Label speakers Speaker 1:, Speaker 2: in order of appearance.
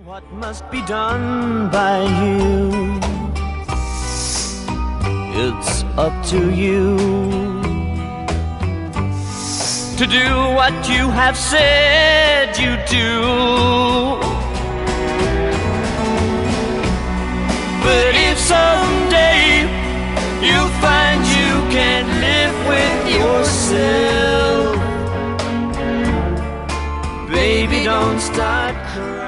Speaker 1: What must be done by you? It's up to you to do what you have said you do. But if someday you find you can't live with yourself, baby, don't start crying.